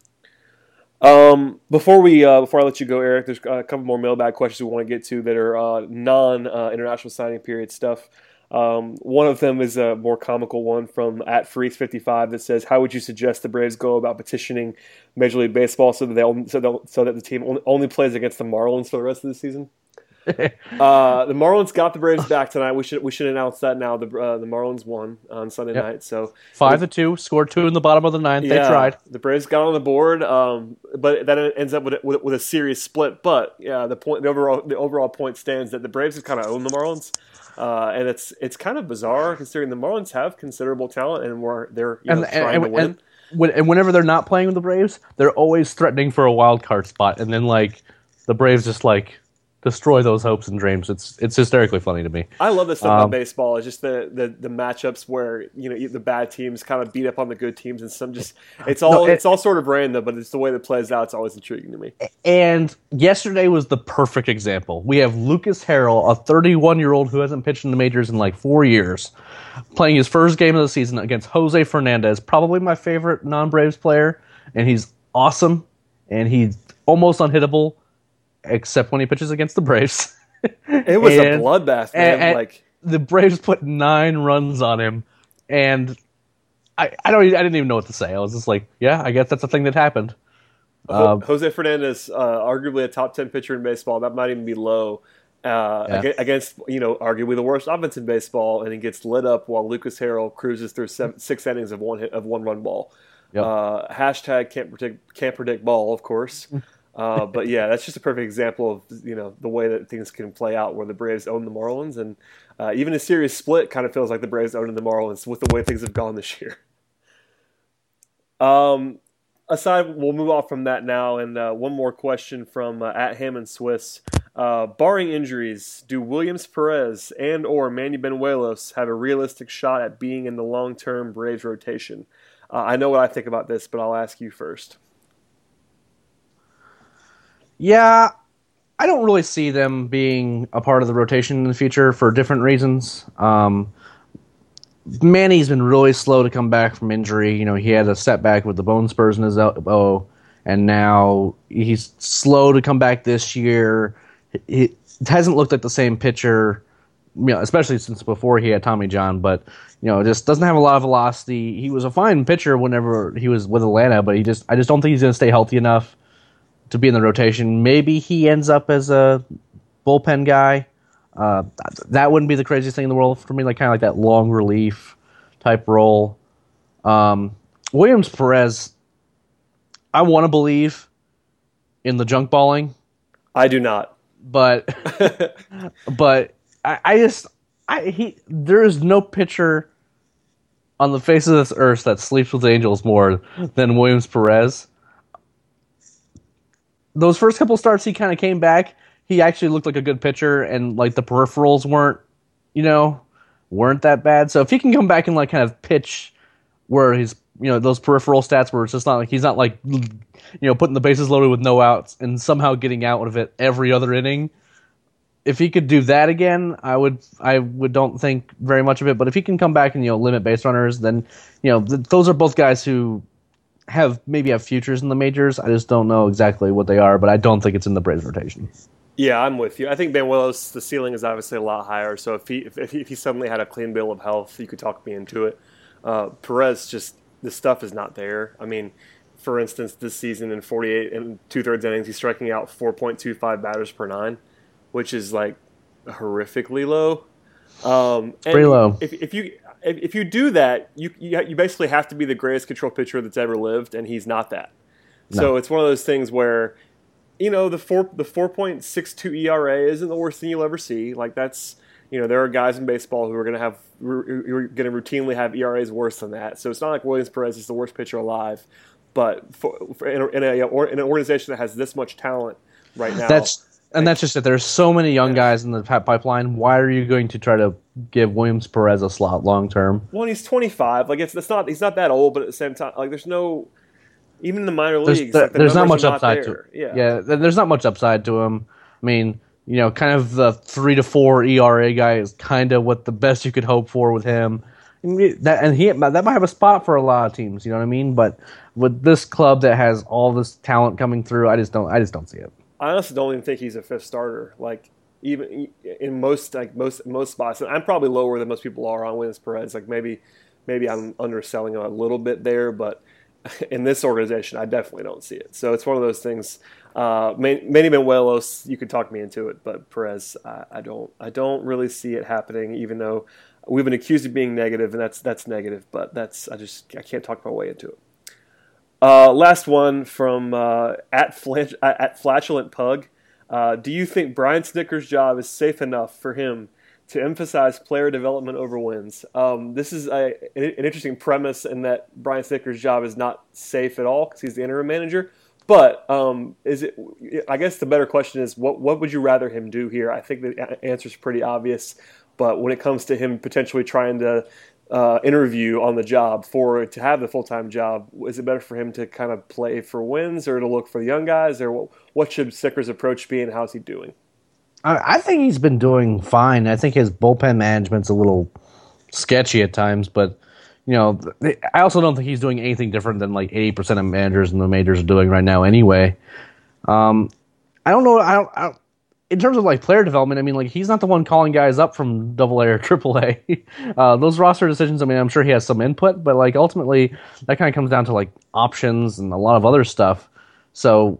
Um, before we uh, before I let you go, Eric, there's a couple more mailbag questions we want to get to that are uh, non-international uh, signing period stuff. Um, one of them is a more comical one from at Freeze fifty-five that says, "How would you suggest the Braves go about petitioning Major League Baseball so that they only, so, so that the team only, only plays against the Marlins for the rest of the season?" Uh, the Marlins got the Braves back tonight. We should we should announce that now. The uh, the Marlins won on Sunday Yep. night. So Five to two, scored two in the bottom of the ninth. yeah, They tried. the Braves got on the board, um, but then it ends up with, a- with, a- with a series split. But yeah, the point the overall the overall point stands that the Braves have kind of owned the Marlins, uh, and it's it's kind of bizarre considering the Marlins have considerable talent and we're they're you know, And, trying and, to win. and, when, and whenever they're not playing with the Braves, they're always threatening for a wild card spot, and then like the Braves just like destroy those hopes and dreams. It's it's hysterically funny to me. I love this stuff Um, about baseball. It's just the, the, the matchups where you know the bad teams kind of beat up on the good teams, and some just it's all No, it- it's all sort of random, but it's the way that plays out. It's always intriguing to me. And yesterday was the perfect example. We have Lucas Harrell, a thirty-one-year-old who hasn't pitched in the majors in like four years, playing his first game of the season against Jose Fernandez, probably my favorite non-Braves player, and he's awesome, and he's almost unhittable, except when he pitches against the Braves. It was And- a bloodbath, man. and- and like the Braves put nine runs on him, and I, I don't I didn't even know what to say. I was just like, yeah, I guess that's a thing that happened. Ho- Uh, Jose Fernandez, uh, arguably a top ten pitcher in baseball. That might even be low. Uh, Yeah. aga- Against you know arguably the worst offense in baseball, and he gets lit up while Lucas Harrell cruises through seven, six innings of one hit, of one run ball. Yep. Uh, hashtag can't predict can't predict ball, of course. Uh, but yeah, that's just a perfect example of you know the way that things can play out, where the Braves own the Marlins, and uh, even a series split kind of feels like the Braves owning the Marlins with the way things have gone this year. Um, aside, we'll move off from that now, and uh, one more question from uh, at Hammond Swiss. Uh, barring injuries, do Williams Perez and or Manny Benuelos have a realistic shot at being in the long-term Braves rotation? Uh, I know what I think about this, but I'll ask you first. Yeah, I don't really see them being a part of the rotation in the future for different reasons. Um, Manny's been really slow to come back from injury. You know, he had a setback with the bone spurs in his elbow, and now he's slow to come back this year. He hasn't looked like the same pitcher, you know, especially since before he had Tommy John, but you know, just doesn't have a lot of velocity. He was a fine pitcher whenever he was with Atlanta, but he just I just don't think he's going to stay healthy enough to be in the rotation. Maybe he ends up as a bullpen guy. Uh, that wouldn't be the craziest thing in the world for me, like kind of like that long relief type role. Um, Williams Perez, I want to believe in the junk balling, I do not. but but I, I just I he there is no pitcher on the face of this earth that sleeps with angels more than Williams Perez. Those first couple starts, he kind of came back. He actually looked like a good pitcher, and like the peripherals weren't, you know, weren't that bad. So if he can come back and like kind of pitch where he's, you know, those peripheral stats where it's just not like he's not like, you know, putting the bases loaded with no outs and somehow getting out of it every other inning. If he could do that again, I would I would don't think very much of it. But if he can come back and you know limit base runners, then you know th- those are both guys who have maybe have futures in the majors. I just don't know exactly what they are, but I don't think it's in the Braves rotation. Yeah, I'm with you. I think Benuelos, the ceiling is obviously a lot higher. So if he if, if he if he suddenly had a clean bill of health, you could talk me into it. Uh, Perez, just the stuff is not there. I mean, for instance, this season in forty-eight and two thirds innings, he's striking out four point two five batters per nine, which is like horrifically low. Um, it's pretty low. If, if you if, if you do that, you, you you basically have to be the greatest control pitcher that's ever lived, and he's not that. No. So it's one of those things where, you know, the four the four point six two E R A isn't the worst thing you'll ever see. Like that's, you know, there are guys in baseball who are going to have who are going to routinely have E R As worse than that. So it's not like Williams Perez is the worst pitcher alive, but for, for in, a, in, a, or, in an organization that has this much talent right now, That's and that's just it. There's so many young guys in the pi- pipeline. Why are you going to try to give Williams Perez a slot long term? well, he's twenty-five. Like it's that's not he's not that old, but at the same time, like there's no even in the minor There's, leagues. there- like, the there's not numbers much are upside there. to it. Yeah. yeah, th- there's not much upside to him. I mean, you know, kind of the three to four E R A guy is kind of what the best you could hope for with him. And that and he that might have a spot for a lot of teams. You know what I mean? But with this club that has all this talent coming through, I just don't. I just don't see it. I honestly don't even think he's a fifth starter. Like even in most like most most spots, and I'm probably lower than most people are on Williams Perez. Like maybe maybe I'm underselling him a little bit there, but in this organization, I definitely don't see it. So it's one of those things. Uh, Manny Manuelos, you could talk me into it, but Perez, I, I don't. I don't really see it happening. Even though we've been accused of being negative, and that's that's negative, but that's I just I can't talk my way into it. Uh, last one from uh, at Flan- at Flatulent Pug. Uh, do you think Brian Snitker's job is safe enough for him to emphasize player development over wins? Um, this is a, an interesting premise in that Brian Snitker's job is not safe at all because he's the interim manager. But um, is it? I guess the better question is, what what would you rather him do here? I think the answer is pretty obvious. But when it comes to him potentially trying to uh, interview on the job for to have the full time job, is it better for him to kind of play for wins or to look for the young guys? Or what, what should Snitker's approach be, and how's he doing? I think he's been doing fine. I think his bullpen management's a little sketchy at times, but you know, I also don't think he's doing anything different than like eighty percent of managers in the majors are doing right now anyway. Um, I don't know. I don't, I don't, in terms of like player development, I mean, like he's not the one calling guys up from Double A or Triple A. uh, those roster decisions, I mean, I'm sure he has some input, but like ultimately, that kind of comes down to like options and a lot of other stuff. So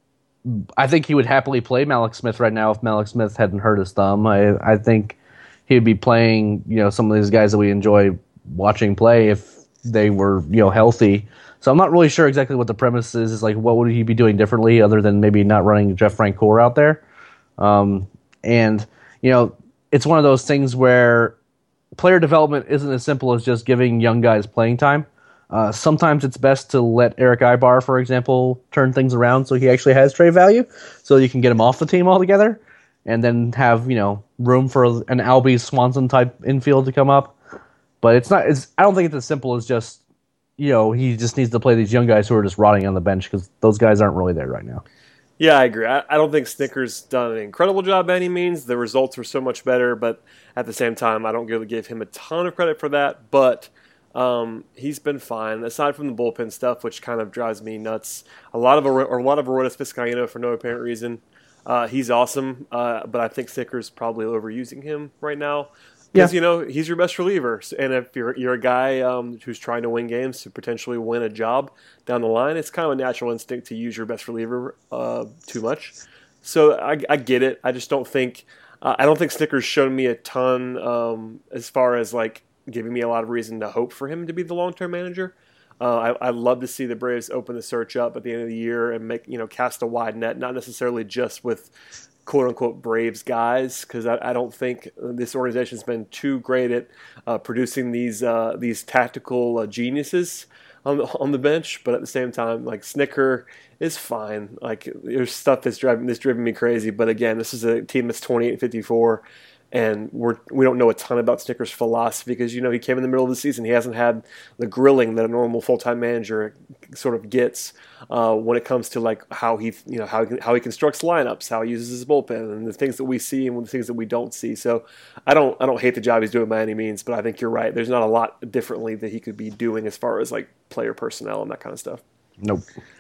I think he would happily play Mallex Smith right now if Mallex Smith hadn't hurt his thumb. I, I think he'd be playing, you know, some of these guys that we enjoy watching play if they were, you know, healthy. So I'm not really sure exactly what the premise is. Is like, what would he be doing differently other than maybe not running Jeff Francoeur out there? Um, and, you know, it's one of those things where player development isn't as simple as just giving young guys playing time. Uh, sometimes it's best to let Eric Ibar, for example, turn things around so he actually has trade value, so you can get him off the team altogether, and then have, you know, room for an Albie Swanson type infield to come up. But it's not. It's I don't think it's as simple as just, you know, he just needs to play these young guys who are just rotting on the bench because those guys aren't really there right now. Yeah, I agree. I, I don't think Snitker's done an incredible job by any means. The results were so much better, but at the same time, I don't really give him a ton of credit for that. But um, he's been fine, aside from the bullpen stuff, which kind of drives me nuts. A lot of or a lot of Aroldis Vizcaíno for no apparent reason. Uh, he's awesome, uh, but I think Snitker's probably overusing him right now. Because, yeah. you know, he's your best reliever. And if you're you're a guy um, who's trying to win games to potentially win a job down the line, it's kind of a natural instinct to use your best reliever uh, too much. So I, I get it. I just don't think uh, – I don't think Snitker's shown me a ton um, as far as, like, giving me a lot of reason to hope for him to be the long-term manager. Uh, I, I'd love to see the Braves open the search up at the end of the year and make, you know, cast a wide net, not necessarily just with – quote-unquote Braves guys, because I, I don't think this organization's been too great at uh, producing these uh, these tactical uh, geniuses on the, on the bench. But at the same time, like, Snitker is fine. Like, there's stuff that's driving that's driven me crazy. But again, this is a team that's twenty-eight and fifty-four, and we're we don't know a ton about Snitker's philosophy because, you know, he came in the middle of the season. He hasn't had the grilling that a normal full-time manager sort of gets uh, when it comes to, like, how he you know how he, how he constructs lineups, how he uses his bullpen, and the things that we see and the things that we don't see. So I don't I don't hate the job he's doing by any means, but I think you're right. There's not a lot differently that he could be doing as far as, like, player personnel and that kind of stuff. Nope.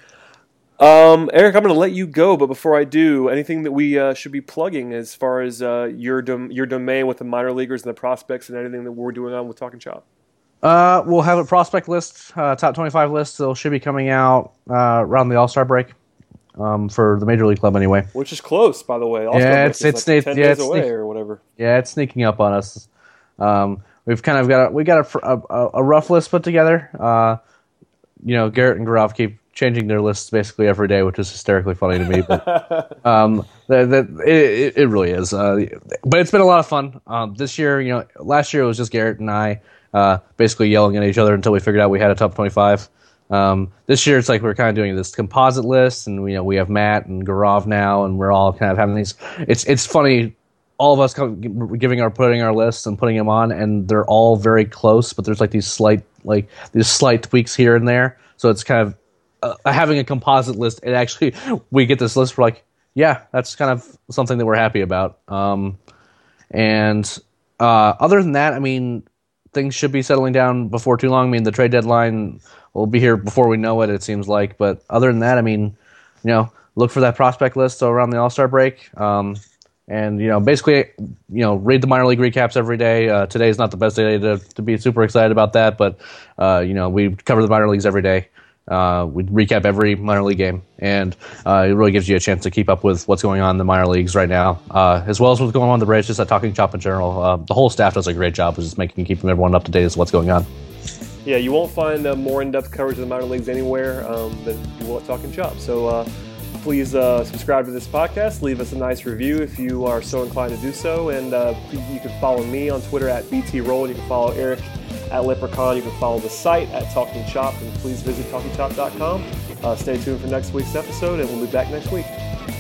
Um, Eric, I'm going to let you go, but before I do, anything that we uh, should be plugging as far as uh, your dom- your domain with the minor leaguers and the prospects and anything that we're doing on with Talking Chop? Uh, we'll have a prospect list, uh, top twenty-five list. So should be coming out uh, around the All-Star break um, for the Major League Club anyway. Which is close, by the way. All-Star yeah, break it's is it's like it's ten yeah, days it's away sneak, or whatever. Yeah, it's sneaking up on us. Um, we've kind of got a, we got a, a, a rough list put together. Uh, you know, Garrett and Gaurav keep changing their lists basically every day, which is hysterically funny to me. But um, that, that it, it really is. Uh, but it's been a lot of fun. Um, this year, you know, last year it was just Garrett and I uh, basically yelling at each other until we figured out we had a top twenty-five. Um, this year it's like we're kind of doing this composite list, and you know we have Matt and Gaurav now, and we're all kind of having these. It's it's funny. All of us come, giving our putting our lists and putting them on, and they're all very close. But there's like these slight like these slight tweaks here and there. So it's kind of uh, having a composite list. It actually we get this list. We're like, yeah, that's kind of something that we're happy about. Um, and uh, other than that, I mean, things should be settling down before too long. I mean, the trade deadline will be here before we know it. It seems like. But other than that, I mean, you know, look for that prospect list so around the All-Star break. Um, And, you know, basically, you know, read the minor league recaps every day. Uh, today's not the best day to, to be super excited about that, but, uh, you know, we cover the minor leagues every day. Uh, we recap every minor league game, and uh, it really gives you a chance to keep up with what's going on in the minor leagues right now, uh, as well as what's going on in the Braves, just at Talking Chop in general. Uh, the whole staff does a great job of just making keeping everyone up to date as to what's going on. Yeah, you won't find uh, more in-depth coverage of the minor leagues anywhere um, than you will at Talking Chop. So uh, please uh, subscribe to this podcast. Leave us a nice review if you are so inclined to do so. And uh, you can follow me on Twitter at B T Roll. You can follow Eric at Leprechaun. You can follow the site at Talking Chop. And please visit talking chop dot com. Uh, stay tuned for next week's episode, and we'll be back next week.